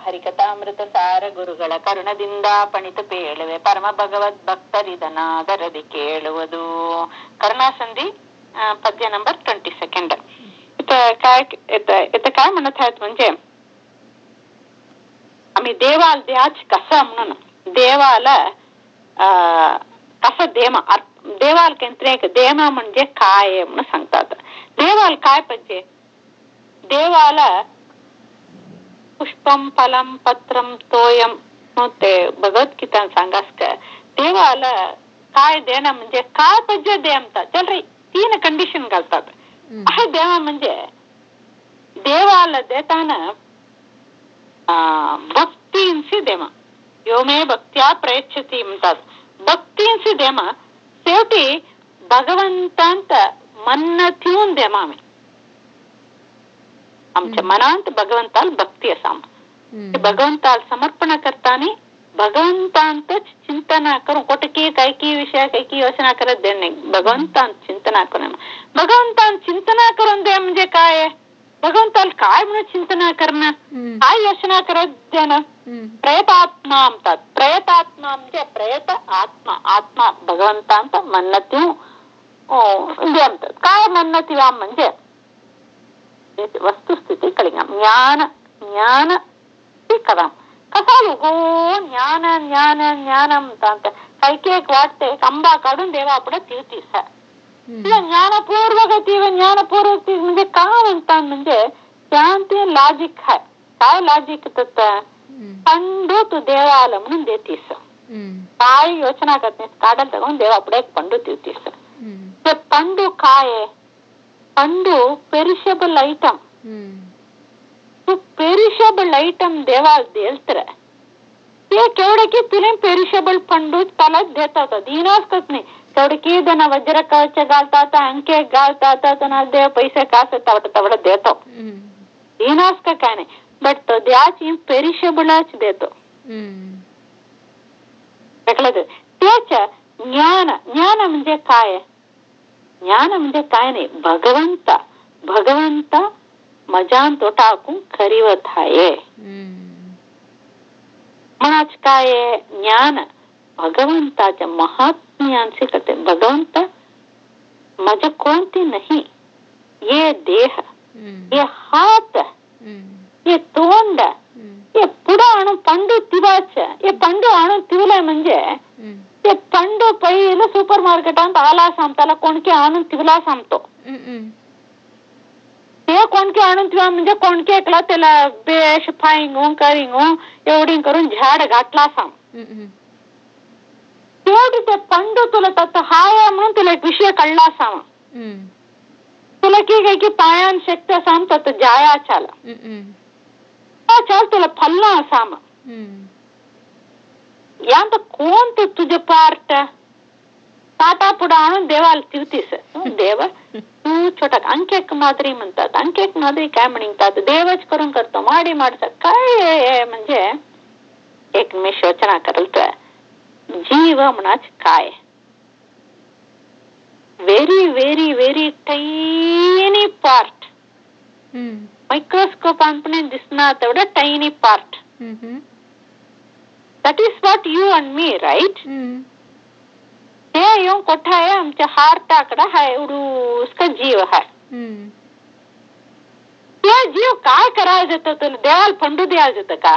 ಹರಿಕಥಾಮೃತ ಸಾರ ಗುರುಗಳ ಕರುಣದಿಂದ ಪಣಿತು ಪೇಳುವೆ ಪರಮ ಭಗವದ್ ಭಕ್ತರಿದನಾದರದಿ ಕೇಳುವುದು. करुणासंधी पद्य नंबर 22. इथं काय म्हणत आहेत म्हणजे आम्ही देवाला द्याच कसं म्हणून देवाला कसं देवाला केंद्रिक देवा म्हणजे काय म्हणून सांगतात. देवाला काय पाहिजे? देवाला पुष्पम फलम पत्रम तोयम ते भगवद्गीता सांगास का देवाला काय देणं म्हणजे काय पाहिजे दे म्हणतात. चल 3 कंडिशन घालतात. आहे देवा म्हणजे देवाला देताना भक्तींशी देवा योमे भक्त्या प्रयच्छती म्हणतात. भक्तींशी देमा शेवटी भगवंतांत मन ठेवून देमा आम्ही आमच्या मनात भगवंताला भक्ती असाम भगवंताला समर्पण करताना भगवंतांतच चिंतना करून कोटकी काही विषय काही योजना करत दे नाही. भगवंतांत चिंतना करून भगवंतांत चिंतना करून दे म्हणजे काय? भगवंताला काय म्हणून चिंतना करणं काय योजना करत देणं. प्रयतात्मा म्हणतात. प्रयतात्मा म्हणजे प्रयत आत्मा आत्मा भगवंतांत मन्नती म्हणतात. काय मन्नती म्हणजे वस्तुस्थिती कळिंग ज्ञान ज्ञान कदा कसा हो ज्ञान ज्ञान ज्ञान म्हणतात. काही एक वाटते आंबा काढून देवा पुढे तिवतीस ज्ञानपूर्वक ज्ञानपूर्वक म्हणजे काय म्हणतात म्हणजे शांती लॉजिक आहे. काय लॉजिक पंडू तू देवाला म्हणून देतीस काय योजना करते काढायला तगून देवा पुढे एक पंडू तिवतीस. ते पंडू काय पंडू पेरिशेबल ಐಟಮ್. तू पेरिशेबल ಐಟಮ್ देवाला देलतर ते केवढे की तुला पेरिशेबल पंडू त्याला देतात दिनासकत नाही. तेवढे की जण वज्र कवच घालतात अंके घालतात देव पैसे कास तेवढं देतो दिनास का काय नाही. बट तो द्याच पेरिशेबलच देतो. त्याच ज्ञान ज्ञान म्हणजे काय? ज्ञान म्हणजे काय नाही भगवंत मजान तो टाकून खरीवत आहे म्हणाच काय ज्ञान भगवंताच्या महात्म्यांचे करते. भगवंत माझं कोणते नाही. ये देह ये हात ये तोंड हे पुढं आणून पंडू तिवाच हे पंडू आणून तिवलाय म्हणजे ते पंडू पहिलं सुपर मार्केटात आला सांगताला कोणके आणून तिवला सांगतो. ते कोणके आणून तिवा म्हणजे कोणके ऐकला त्याला बेश फाईंग करिंग एवढी करून झाड घातला सांग. तेवढी ते पंडू तुला तसं हाय म्हणून तुला एक विषय कळला सांग. तुला की पायान शक्ती सांगतात जाया चाला चाल तुला फलना साम यांत कोणतं तुझे पार्ट ताटा पुढे आणून देवाला तिवतीस. देव तू छोटा अंकेक मादरी म्हणतात. अंकेक मादरी काय म्हणतात देवच करून करतो माडी माडतात काय म्हणजे एक मी योचना करतोय जीव म्हणाच काय very very very tiny part microscope आणपणे दिसणार तेवढं tiny part. That is what you and me right. ते येऊन कोठा आहे आमच्या हार्टाकडे हा एवढूस जीव आहे. ते जीव काय करायला देतो तुला देवाला फंडू द्यायला देतं का?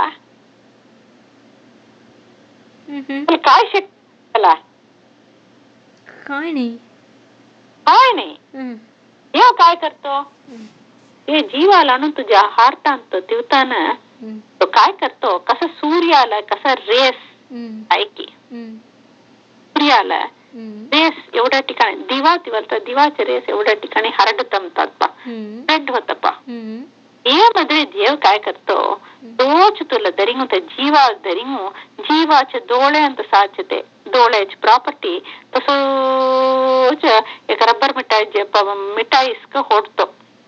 काय शिकला काय नाही काय नाही. देव काय करतो हे जीवाला आणून तुझ्या हार्टांत तिवताना तो काय करतो कसं सूर्याला कसा रेस ऐकी सूर्याला रेस एवढ्या ठिकाणी दिवा तिवलता दिवाचे रेस एवढ्या ठिकाणी हरडत म्हणतात स्प्रेड होत हे मध्ये देव काय करतो तोच तुला दरिंगू त्या जीवा दरिंगू जीवाचे डोळे ಅಂತ साचते डोळ्याची प्रॉपर्टी तसोच एक रबर मिठाई इसक होडतो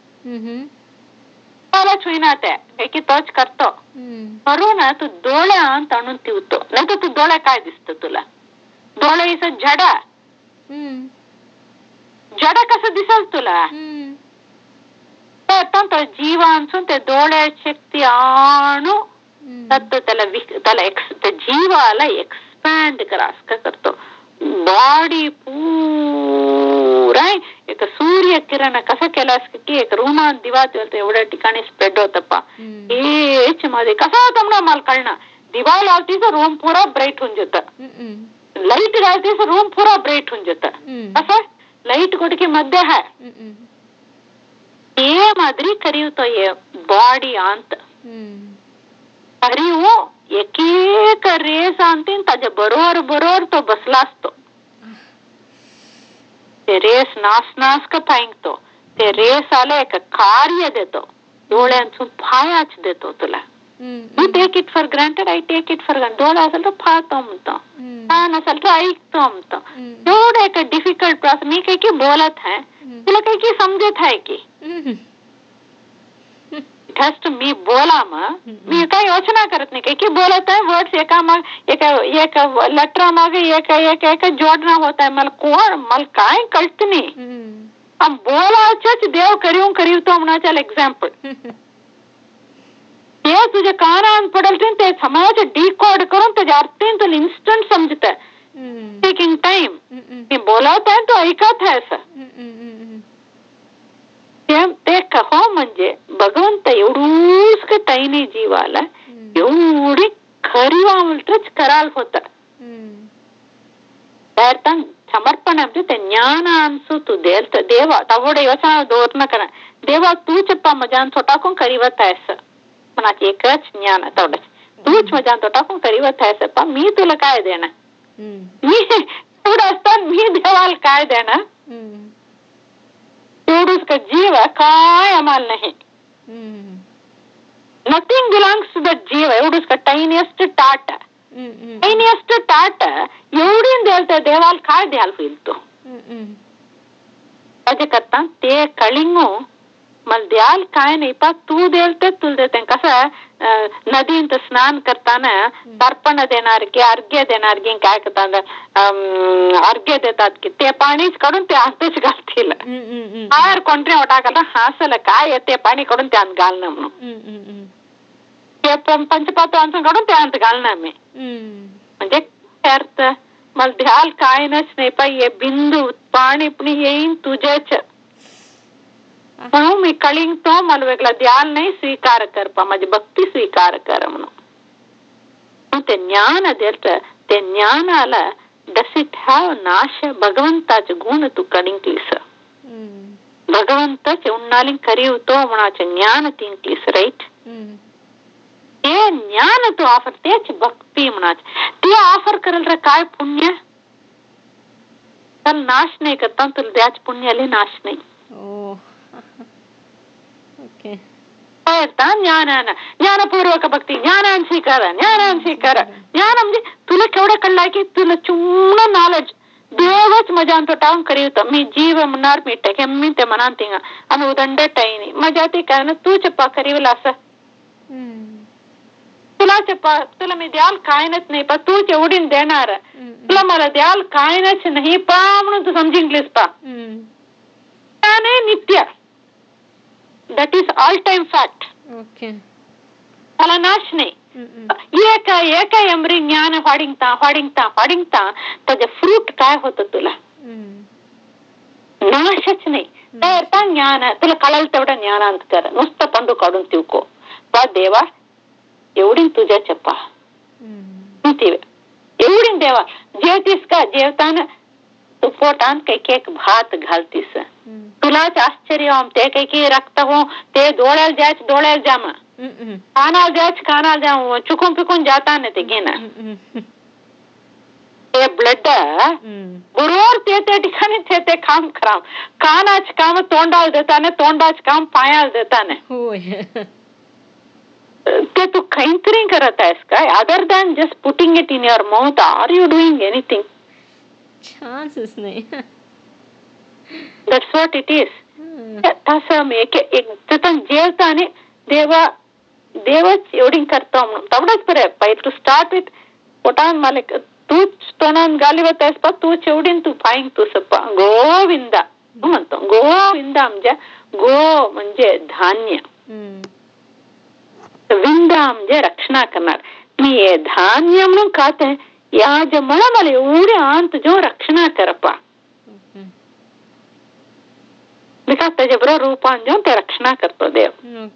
त्याला छुईना त्या की तोच करतो करून तू डोळ्यांत आणून तिवतो. नाही तर तू डोळ्या काय दिसत तुला डोळे इस जडा कसं दिसल तुला जीवांसून ते डोळ्याची शक्ती आणू तर त्याला त्या जीवाला एक्सपॅन्ड करा करतो. बॉडी पुरा एक सूर्यकिरण कसं केलास की एक रूमात दिवा एवढ्या ठिकाणी स्प्रेड होतं हेच मध्ये कसा होता म्हणून मला कळणार. दिवा लावती तर रूम पुरा ब्राईट होऊन जातं, लाईट घालती तर रूम पुरा ब्राईट होऊन जातं. असं लाईट गुडकी मध्ये आहे ये मादिरी करीवतो ये बॉडी अंत करीव एक एक रेस आणते त्याच्या बरोबर तो बसला असतो. ते रेस नास का पाहिंगतो. ते रेस आला एक कार्य देतो, डोळ्यांचं फायाच देतो तुला. You take it for granted, I take it for granted. डोळा असेल तर पाहतो म्हणतो, कान असेल तर ऐकतो म्हणतो. एवढं एक डिफिकल्ट प्रोसेस. मी काही की बोलत आहे तुला काही की समजत आहे की जस्ट मी बोला मग मी काही योजना करत नाही. काही की बोलत आहे वर्ड्स एका लेटर मागे एक जोडणं होत आहे. मला काय कळत नाही. बोलायच देव करीवतो म्हणाच्या एक्झाम्पल ते तुझ्या कानात पडेल ते समाज डिकोड करून त्याच्या अर्थ तुला इन्स्टंट समजत आहे. Taking time. मी बोलत आहे तो ऐकत आहे असं ते कहो म्हणजे भगवंत एवढूच टाईनी जीवाला एवढी खरी वामलच कराल होत. समर्पण म्हणजे ते ज्ञान अनसू तू देवा तवड योचना दोर्न करा. देवा तूच मजान तो टाकून करीवत आहेस मनाची एकच ज्ञान तेवढंच. तूच मजान तो टाकून करीवत आहेस पा मी तुला काय देणार. मी एवढं असताना मी देवाला काय देणार. तेवढंच का जीव काय आम्हाला नाही. नथिंग बिलॉंग्स टू द जीव. एवढंच का टायनियस्ट टाट एवढी द्याल देवाला काय द्यायला होईल तो त्याचे करता ते कळिंगू मला द्याल काय नाही पा तू देल तर तुला देते. कसं नदींत स्नान करताना तर्पण देणार की अर्घ्य देणार की काय करतात अर्घ्य देतात की ते पाणीच काढून ते आतच घालतील. बाहेर कोणतरी टाकायला हासलं काय ते पाणी काढून ते आत घालणं म्हणून ते पंचपात्रांचं काढून ते आत घालणं मी म्हणजे अर्थ मला द्याल काय नच नाही पाहिजे बिंदू पाणी पुणी येईन तुझ्याच म्हणून मी कळिंगतो मला वेगळा द्याल नाही स्वीकार कर पा माझी भक्ती स्वीकार कर म्हणून ते ज्ञान देत. ते ज्ञानाला डस इट हॅव नाश भगवंताचे गुण तू कळिंकलीस. भगवंताचे उन्नाली करीवतो म्हणाचे ज्ञान तिंकलीस राईट. ते ज्ञान तू ऑफर तेच भक्ती म्हणाचे ते ऑफर करेल रे काय पुण्य तर नाश नाही करता तुला द्याच पुण्याले नाश नाही. ज्ञानपूर्वक भक्ती ज्ञानान स्वीकार ज्ञान म्हणजे तुला केवढं कळलाय की तुला चुम्न नॉलेज देवच मजा तो टावून करीवत. मी जीव म्हणणार मी टेकेम्मी ते म्हणान तिंग आणि उदंड टाईनी मजा ते काय ना तू चप्पा करीवला असं तुला चप्पा तुला मी द्याल काय नच नाही पा तूच एवढीन देणार तुला मला द्याल काय नच नाही पा म्हणून तू समजिंकलीस पा त्याने नित्य that is all time fact. त्याला नाश नाही. एक एमरी ज्ञान वाढिंगता त्याचे फ्रूट काय होतं तुला नाशच नाही. तर ज्ञान तुला कळाल तेवढं ज्ञानांत कर नुसतं पंडू काढून तिवको वा देवा एवढी तुझ्या चप्पा एवढी देवा जेवतीस का जेवताना तू पोटान काही एक भात घालतीस तुलाच आश्चर्य ते काही रक्त हो ते डोळ्याला जाम कानाला जाम चुकून पिकून जाता ना ते घेणं ते ब्लड बरोबर ते ठिकाणी ते काम करा. कानाच काम तोंडाला देताना तोंडाच काम पायाला देताना ते तू काहीतरी करत आहेस काय other than just putting it in your mouth. Are you doing anything? चान्सच नाही. That's what it is. तसं जेवताना देवच एवढी करतो म्हणून तेवढंच बरं पाहिजे टू स्टार्ट विथ पोटान मालिक तूच तोंडान गालिवत आहेस पा तूच एवढी तू पाहिंग तू सप्पा गोविंदा म्हणतो. गोविंदा म्हणजे गो म्हणजे धान्य विंदा म्हणजे रक्षणा करणार. मी हे धान्य म्हणून खाते याज मला मला एवढे अंत जो रक्षणा करपा बिकॉज त्याच्याबरोबर रूपान जो ते रक्षणा करतो देव.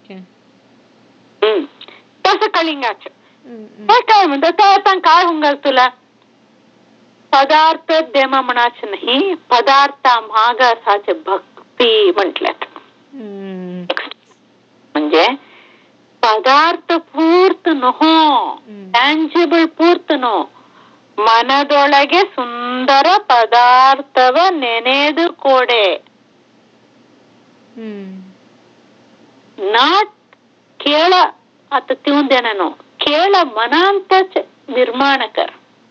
तसं कलिंगाच काय म्हणतात ते आता काय होंगल तुला पदार्थ देमा म्हणाच नाही पदार्था मागासाचे भक्ती म्हटल्यात. म्हणजे पदार्थ पूर्त नहो ಟ್ಯಾಂಜಿಬಲ್ ಪೂರ್ತ ನೋ ಮನದೊಳಗೆ ಸುಂದರ ಪದಾರ್ಥವ ನೆನೆದು ಕೊಡೆ ನಾಟ್ ಕೇಳ आता तिऊन देणार केळ मनांतच निर्माण कर.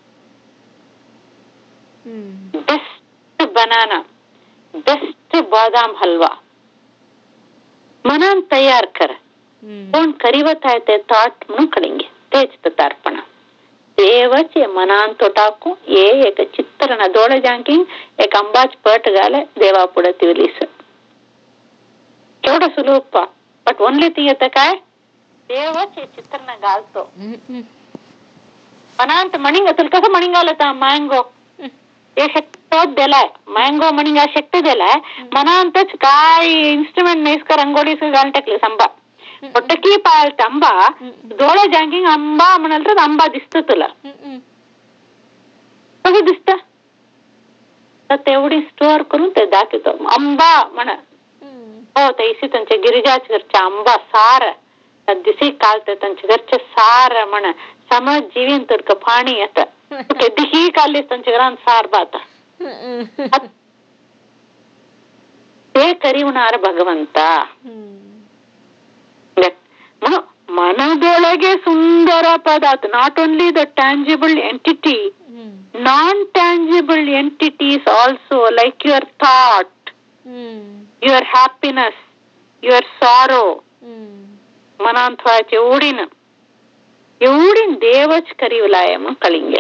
बेस्ट बनाना बेस्ट बदाम हलवा मनान तयार कर. कोण करीवत आहे ते थॉट म्हणून कळेंगे तेच तर्पण देवाचे मनांतो टाकू ये एक चित्रण डोळे जांकी एक अंबाच पट घाले देवा पुढे तिवलीस केवढं सुलभ बट ओनली ती येतं काय देवाचे चित्रण घालतो. मनांत मणिंग तुला कसं मणिंग आलं तर मँगो हे शक्ती दिलाय मँगो मणिंग शक्ती दिलाय मनांतच काय इन्स्ट्रुमेंट नाहीस का रंगोळीस घालून टाकले संबा पोटकी पाळत आंबा डोळे जांगी आंबा म्हणाल तर आंबा दिसतो तुला कसं दिसत तर तेवढी स्टोअर करून ते दाखवतो आंबा म्हणा हो तैसी त्यांच्या गिरिजाच घरच्या आंबा सार दिसे कालत त्यांच्या घरचे सार म्हण समज जीवन तुडक पाणी येत कधीही काढलीस त्यांच्या घरात सार बात ते करीवणार भगवंता. म्हणून मनदೊಳಗೆ सुंदर पदार्थ not only the tangible entity non-tangible entities also like your thought your happiness your sorrow मनात व्हायचे एवढी देवच करीवलाय मग कळिंगे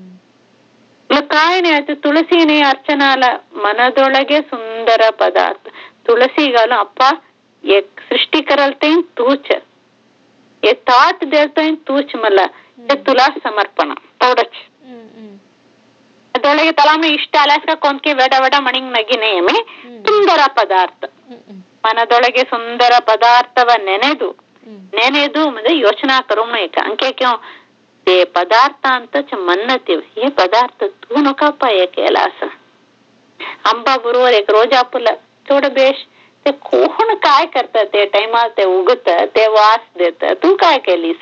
काय नाही तुळसीने अर्चनाला मनदೊಳಗೆ सुंदर पदार्थ तुळसीगाला अप्पा एक सृष्टी कराल ते तूच हे थॉट देतोय तूच मला ते तुला समर्पण तेवढंच. ಅದೊಳಗೆ ತಲಾಮೆ ಇಷ್ಟ ಅಲಾಸ್ಕ ಕೊಂದ್ಕೆ वेಡ वेಡ ಮಣಿಂಗ್ ನಗಿನೇ ಸುಂದರ ಪದಾರ್ಥ ಮನದೊಳಗೆ ಸುಂದರ ಪದಾರ್ಥವ ನೆನೆದು म्हणजे योचना करून नाही का अंके क्यों ते पदार्थांतच म्हणतील हे पदार्थ तू नका पाय केला असं आंबा बरोबर एक रोजा फुलं थोडं बेश ते कोण काय करत ते टाइमात ते उगत ते वास देत तू काय केलीस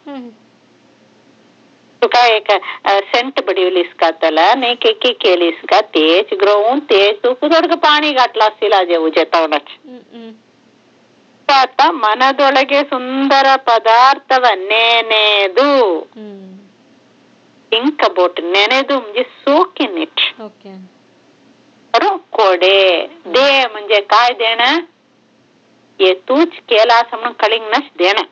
तू काय एक सेंट बडवलीस का त्याला नाही केकी केलीस का तेच ग्रोवून तेच तू थोडं पाणी घातला असतील आज उजे तेवढंच. आता मनदೊಳಗೆ सुंदर पदार्थವ ನೆನೆದು think about ನೆನೆದು म्हणजे soak in it कोडे दे म्हणजे काय देणं हे तूच केला असं म्हणून कळिंगनच देणं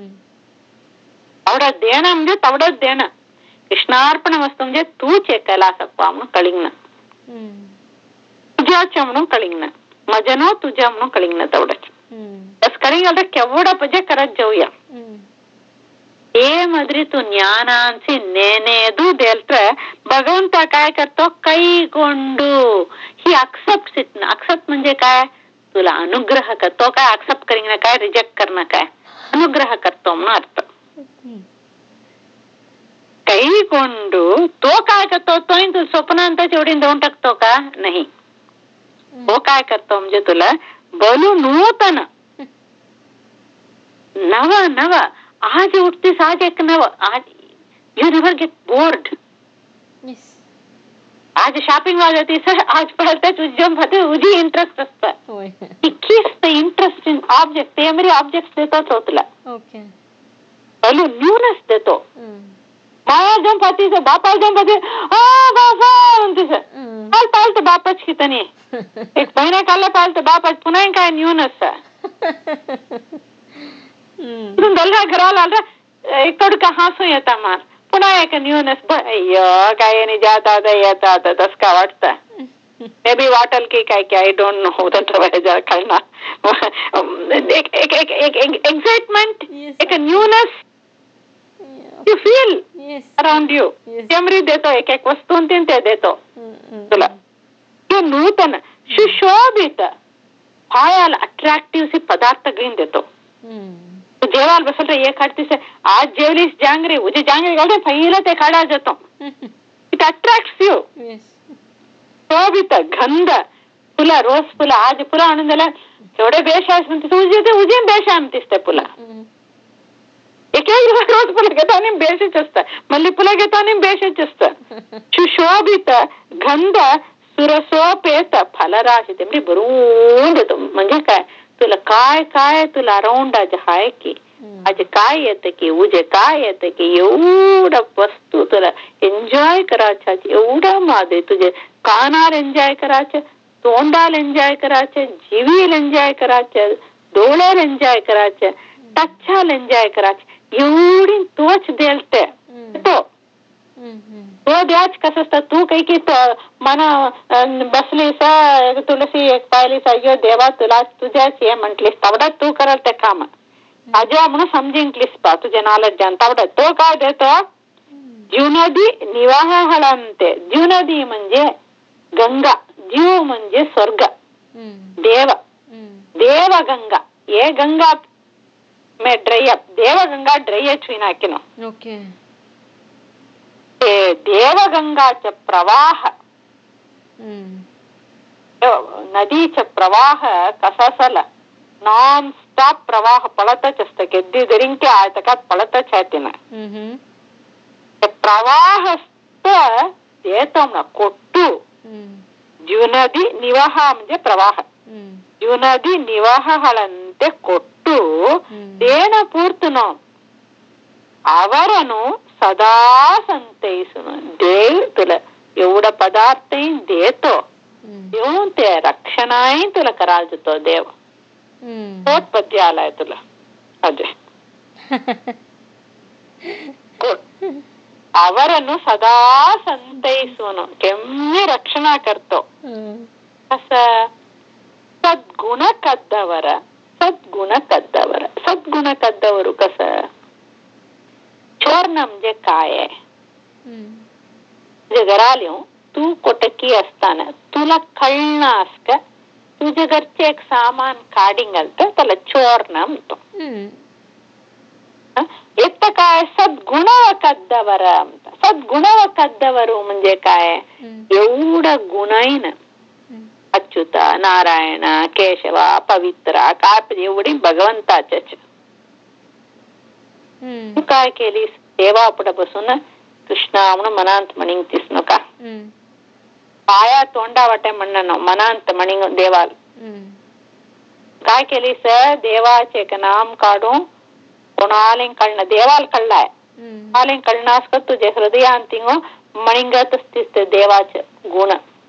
तेवढं देणं म्हणजे तेवढंच देणं कृष्णार्पण वस्तू म्हणजे तूच हे केला असप्पा म्हणून कळिंगण तुझ्याच्या म्हणून कळिंगण मजनो तुझ्या म्हणून कळिंगण तेवढंच बस कळिंग केवढं म्हणजे करत जाऊया. हे माद्री तू ज्ञानांची नेनेदू देल्ट्र भगवंत काय करतो कैಗೊಂಡು ही अक्सेप्ट म्हणजे काय तुला अनुग्रह करतो काय अक्सेप्ट करीन काय रिजेक्ट करणं काय अनुग्रह करतो म्हणून अर्थ. कैಗೊಂಡು तो काय करतो तोही तू स्वप्नांत एवढी देऊन टाकतो का नाही तो काय करतो म्हणजे तुला बोलू नूतन नव आज उठतीस आज एक नव आज यू नेवर गेट बोर्ड. आज शॉपिंग ला जातीस आज पळते तुझ्यामध्ये उजी इंटरेस्ट असतं द इंटरेस्ट इन ऑब्जेक्ट ते मेरी ऑब्जेक्ट देतोच हो तुला बोलू न्यूनेस देतो माया जम पाती बापा जम पाती बाबा म्हणतीस काल पालत बापाच कितनी एक महिना काल पालत बापाच पुन्हा काय न्यूनेस दलगा घराला एक तोडका हसू येता मार पुन्हा एक न्यूनेस अय्यो काय नाही जात आता येत आता तस का वाटतं मे बी वाटेल की काय की आय डोंट नो तंत्र कळणार एक एक्साइटमेंट एक newness you feel around you memory देतो एक वस्तून ते देतो तुला हे नूतन सुशोभित पायाला अट्रॅक्टिव्ह पदार्थ घेऊन देतो. तू जेवायला बसल तर एक खाडतीस आज जेवलीस जांगरी उद्या जांगरी घालते पहिलं ते खाडा जातो. It attracts you. शोभित गंध फुलं रोज फुलं आज फुलं आणून दिला एवढे बेश आहेस म्हणते उजीन बेश आणतीस ते फुलं एक रोज फुलं घेतो आणि बेशच असतं मल्ली फुलं घेतो आणि बेशच असतं. सुशोभित गंध सुरसोपेत फलराशी ते म्हणजे भरून देतो. म्हणजे काय तुला काय काय तुला अराउंड आज हाय की आज काय येतं की उजे काय येतं की एवढं वस्तू तुला एन्जॉय करायच्या एवढं माझे तुझे कानाला एन्जॉय करायचं तोंडाला एन्जॉय करायचं जीवीला एन्जॉय करायचं डोळ्याला एन्जॉय करायचं टचाला एन्जॉय करायचं एवढी तोच देलते तो द्याच कसं असतं तू काही की मना बसलीस तुलसी एक पाहिलीस अय्यो देवा तुला तुझ्याच हे म्हंटलीस तेवढा तू करल ते काम अजो म्हणून समजिंकलीस पा तुझ्या नॉलेज जाण तेवढा तो काय देतो जीवनदी निवाहळंते. जीवनदी म्हणजे गंगा जीव म्हणजे स्वर्ग देव देवगंगा ये गंगा में ड्रैअप देवगंगा ड्रैअच विनाकिनो ओके देवगंगाचा प्रवाह नदीचा प्रवाह कसा असेल नॉन स्टॉप प्रवाह पळतच असतं कधी जरी आयतकात पळतच आहे तिनं प्रवाह देतो ना कोट्टू जीवनदी निवाह म्हणजे प्रवाह जीवनदी निवाहಗಳಂತೆ ಕೊಟ್ಟು ದೇನ ಪೂರ್ತನು ಅವರನ್ನು सदा संतैसुन देव तुला एवढा पदार्थ देतो देऊन ते रक्षणाही तुला करायला देतो देव. तोच पद्य आलाय तुला अजय ಅವರನ್ನು सदा संतैसुन ಕೆಮ್ಮಿ रक्षणा करतो. कसं सद्गुण कದ್ದವರು कसं चोरण म्हणजे काय आहे तुझ्या घराली तू कोटकी असताना तुला कळणार का तुझ्या घरचे एक सामान काढी घालतं त्याला चोरण म्हणतो. एक काय सद्गुणव कದ್ದವರು म्हणजे काय एवढं गुणाईन अच्युत नारायण केशव पवित्र काय एवढी भगवंताच्याच तू काय केलीस देवा पुढे बसून कृष्णा म्हणून मनांत म्हणींगतीस नका पाया तोंडा वाटे म्हणणं मनांत म्हणींग देवाल काय केलीस देवाचे एक नाम काढून कोणाला कळणं देवाला कळलाय कोणाला कळणास का तुझे हृदयांतिंग म्हणिंगत असतीस ते देवाचे गुण.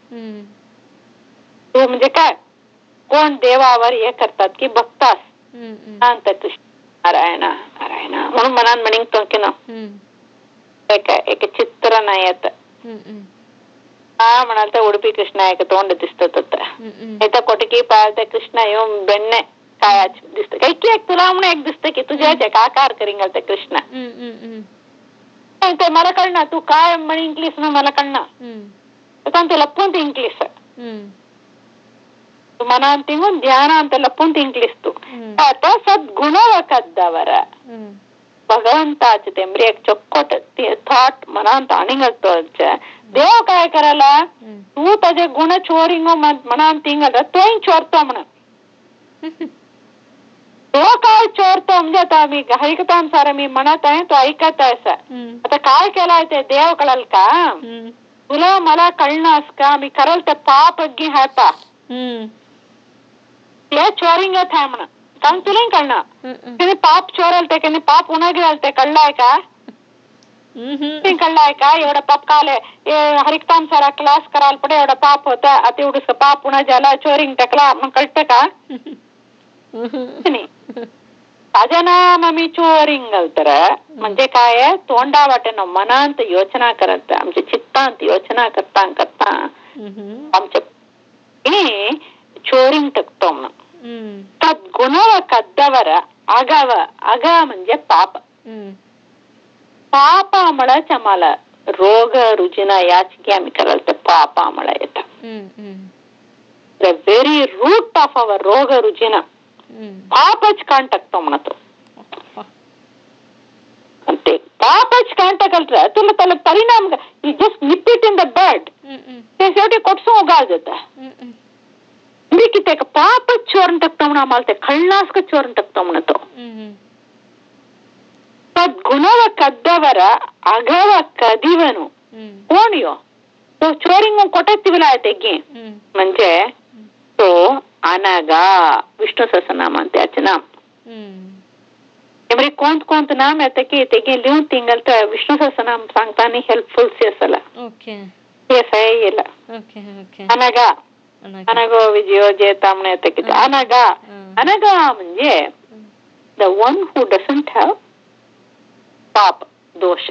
तू म्हणजे काय कोण देवावर हे करतात की बघतास शांत कृष्ण नारायण नारायण म्हणून मनात म्हणिंगतो की ना एक चित्र नाही येत हा म्हणाल तर उडपी कृष्ण एक तोंड दिसत तर कोटकी पाळते कृष्ण येऊन बेण्णे काय दिसत काही की एक तुला म्हणून एक दिसत की तुझ्या एक आकार करी घालते कृष्ण ते मला कळणार तू काय म्हणिंकलीस ना मला कळणार ते लपून तिंकलीस तू मनात तिंगून ध्यानांत लपून तिंकलीस तू आता सद्गुणव कದ್ದವರ भगवंताचे ते म्हणजे एक चೊಕ್ಕೊट थॉट मनात आणि घालतो देव काय करायला तू त्याचे गुण चोरिंग मनात तिंगल तोही चोरतो म्हणून तो काय चोरतो म्हणजे आता मी ऐकता सारा मी म्हणत आहे तो ऐकत आहे आता काय केलाय ते देव कळल का तुला मला कळणास का मी करल ते पाप अग्गी हाय पा ते चोरिंगत आहे म्हणून कारण तुला कळणार त्याने पाप चोरल ते पाप उन्हागिराल ते कळलाय का कळलाय का एवढा पाप काल हरिकताम सारा क्लास करायला पडे एवढा पाप होता आता एवढं पाप उन्हा झाला चोरिंग टाकला मग कळतं का माझ्या नाम मी चोरिंग तर म्हणजे काय तोंडा वाटेनं मनांत योचना करत आमच्या चित्तांत योचना करता आमच्या चोरींग टाकतो म्हणून तद्गुणव कद्दवर अगव अग म्हणजे पाप पापामुळेच आम्हाला रोग रुजिन याचिके आम्ही कराल तर पापामुळे येतात the very root of our रोग रुजिन पापच काण टाकतो म्हणतो ते पापच काण टाकल तुला त्याला परिणाम you just nip it in the bud ते शेवटी कोटसो उगाळत की ते पापच चोरून टाकतो म्हणून आम्हाला ते खळनास्क चोरून टाकतो म्हणतो तद्गुणव कद्दवर अगव कदिवनु कोण तो चोरिंग ಕೊಟ್ಟೆತ್ತಿವಲ್ಲ ತೆಗಿ म्हणजे तो अनगा विष्णू सहस्रनाम त्याचे नाम एवढे कोणत नाम येतं की तेगे लिहून तिंगल तर विष्णू सहस्रनाम सांगताना हेल्पफुल असेल हे सह्यला अनगा अनगो विजयो जेतामने येतं की अनगा अनगा म्हणजे the one who doesn't have पाप दोष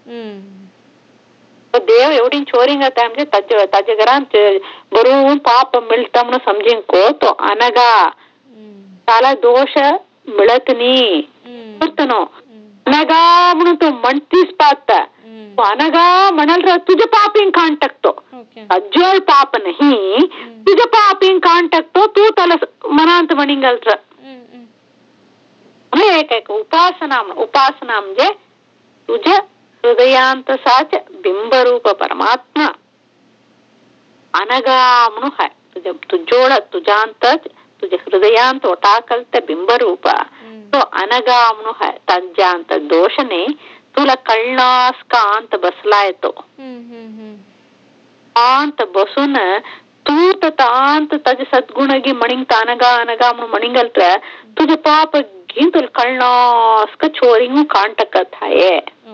देव एवढी चोरिंग आता म्हणजे ताच्या घरात बरोबर पाप मिळतं म्हणून समजीन को तो अनगा त्याला दोष मिळत नाही नो अनगा म्हणून तो म्हणतीस पाहत तो अनगा म्हणाल तुझे पापिंग काढ टाकतो अज्जोळ पाप नाही तुझे पापिंग काढ टाकतो तू त्याला मनांत म्हणींगल एक उपासना उपासना म्हणजे तुझ्या हृदयांत साच बिंबरूप परमात्मा अनगा म्हणून हाय तुझ्या तुझोळ तुझ्यांतच तुझ्या हृदयांत टाकल त्या बिंबरूप तो अनगा म्हणून हाय तज्यांत दोषने तुला कळणास कांत बसलाय तो कांत बसून तू तांत तज सद्गुणगी मणिंग अनगा अनगा म्हणून मणिंगल तुझे पाप घेऊन तुला कळणास का चोरिंग कांटकत आहे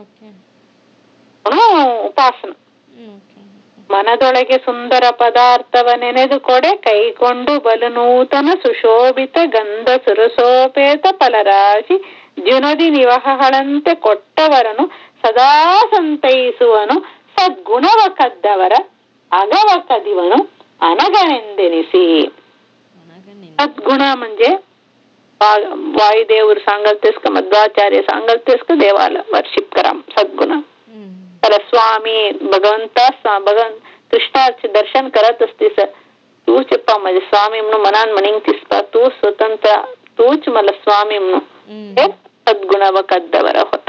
ಉಪಾಸನ ಮನದೊಳಗೆ ಸುಂದರ ಪದಾರ್ಥವ ನೆನೆದುಕೊಡೆ ಕೈಕೊಂಡು ಬಲು ನೂತನ ಸುಶೋಭಿತ ಗಂಧ ಸುರಸೋಪೇತ ಫಲರಾಶಿ ಜುನದಿ ನಿವಹಗಳಂತೆ ಕೊಟ್ಟವರನು ಸದಾ ಸಂತೈಸುವನು ಸದ್ಗುಣವ ಕದ್ದವರ ಅಗವ ಕದಿವನು ಅನಗನೆಂದೆನಿಸಿ सद्गुण म्हणजे वायुदेवर सांगल तेच का मध्वाचार्य सांगल तेच का देवाला वर्शिप करा सद्गुण तर स्वामी भगवंता कृष्णाचे दर्शन करत असतीस तूच म्हणजे स्वामी म्हणून मनान म्हणींगतीस तू स्वतंत्र तूच मला स्वामी म्हणून हे सद्गुण व कद्दवर होत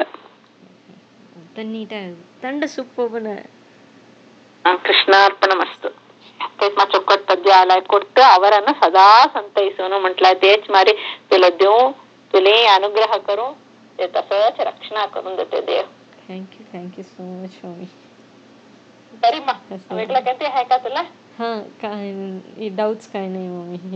ಕೃಷ್ಣಾರ್ಪಣಮಸ್ತು ಚೊಕ್ಕಟ್ ಪದ್ಯ ಆಲಾಯ್ ಕೊಟ್ಟು ಅವರನ್ನು ಸದಾ ಸಂತೈಸೋನು म्हटलाय तेच मारे तुला देऊ तुले अनुग्रह करू ते तसंच रक्षणा करून देते देव थँक्यू सो मच स्वामी तरी मग वेगळं काही आहे का तुला हा काय डाऊट्स काय नाही मम्मी